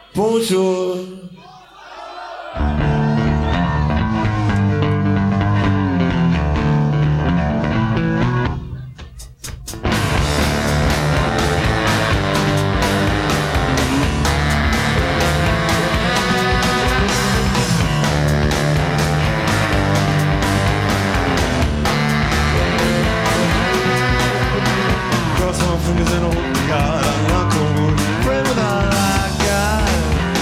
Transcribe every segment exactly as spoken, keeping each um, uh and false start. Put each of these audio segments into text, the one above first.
Bonjour. Cross my fingers and hope to God I'm not cold. Pray with all I got.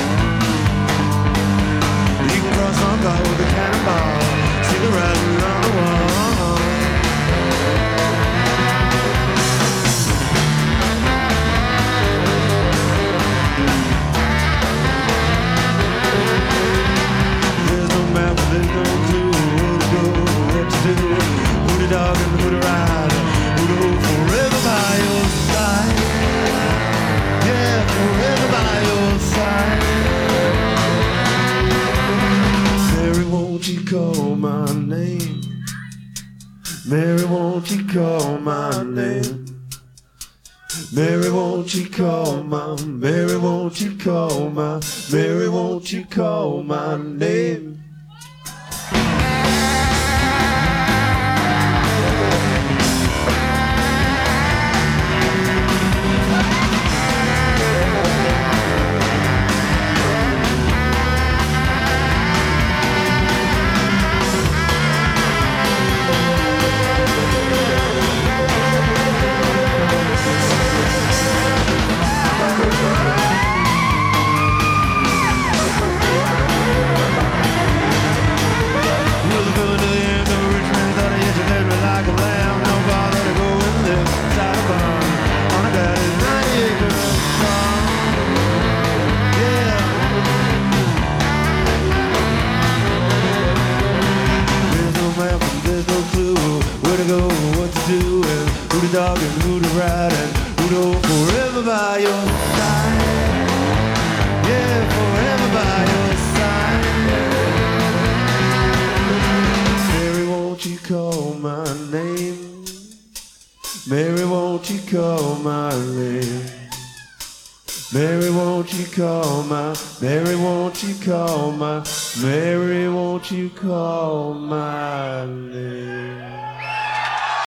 You can cross my God with a cannonball. See the writing on the wall. There's no map, there's no clue. Where to go, what to do. Who the dog and who the rider. Who to hold forever by your side. Yeah, forever by your side. Mary, won't you call my name? Mary, won't you call my name? Mary, won't you call my, Mary, won't you call my, Mary, won't you call my name? Who the dog and who the ride and who the hold forever by your side. Yeah, forever by your side. Mary, won't you call my name? Mary, won't you call my name? Mary, won't you call my, Mary, won't you call my, Mary, won't you call my name?